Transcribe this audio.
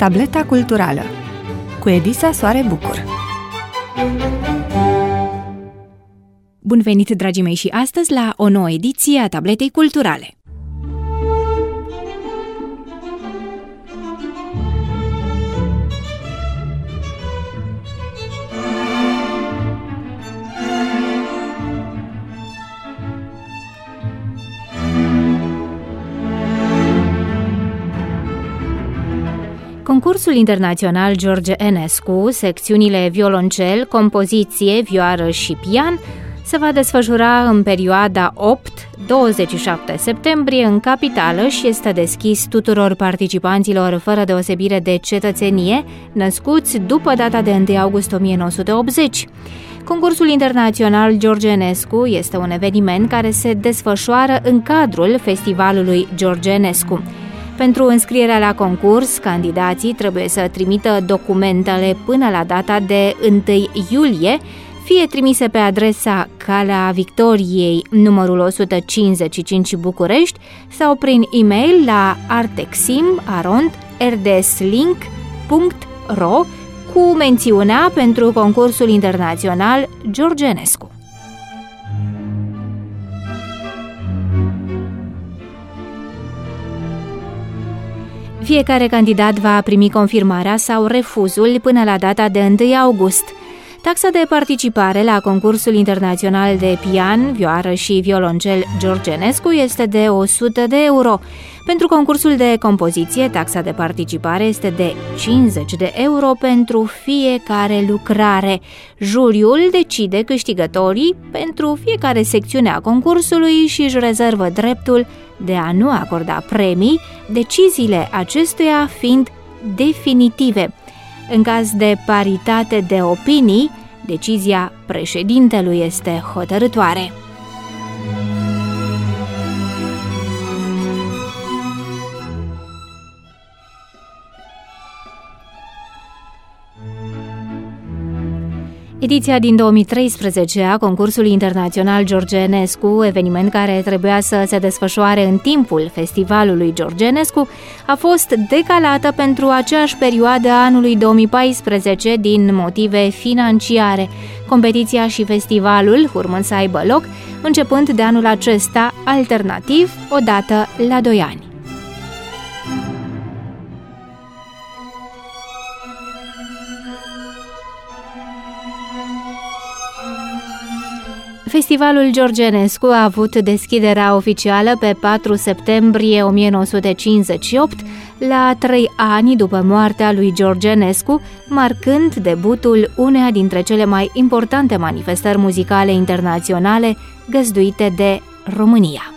Tableta culturală cu Edisa Soare Bucur. Bun venit, dragii mei, și astăzi la o nouă ediție a Tabletei culturale. Concursul internațional George Enescu, secțiunile violoncel, compoziție, vioară și pian, se va desfășura în perioada 8-27 septembrie în capitală și este deschis tuturor participanților fără deosebire de cetățenie, născuți după data de 1 august 1980. Concursul internațional George Enescu este un eveniment care se desfășoară în cadrul festivalului George Enescu. Pentru înscrierea la concurs, candidații trebuie să trimită documentele până la data de 1 iulie, fie trimise pe adresa Calea Victoriei, numărul 155 București, sau prin e-mail la artexim@rdslink.ro cu mențiunea pentru concursul internațional George Enescu. Fiecare candidat va primi confirmarea sau refuzul până la data de 1 august. Taxa de participare la concursul internațional de pian, vioară și violoncel George Enescu este de 100 de euro. Pentru concursul de compoziție, taxa de participare este de 50 de euro pentru fiecare lucrare. Juriul decide câștigătorii pentru fiecare secțiune a concursului și își rezervă dreptul de a nu acorda premii, deciziile acestuia fiind definitive. În caz de paritate de opinii, decizia președintelui este hotărâtoare. Ediția din 2013 a concursului internațional George Enescu, eveniment care trebuia să se desfășoare în timpul festivalului George Enescu, a fost decalată pentru aceeași perioadă a anului 2014 din motive financiare. Competiția și festivalul urmând să aibă loc începând de anul acesta, alternativ, odată la 2 ani. Festivalul George Enescu a avut deschiderea oficială pe 4 septembrie 1958, la 3 ani după moartea lui George Enescu, marcând debutul uneia dintre cele mai importante manifestări muzicale internaționale găzduite de România.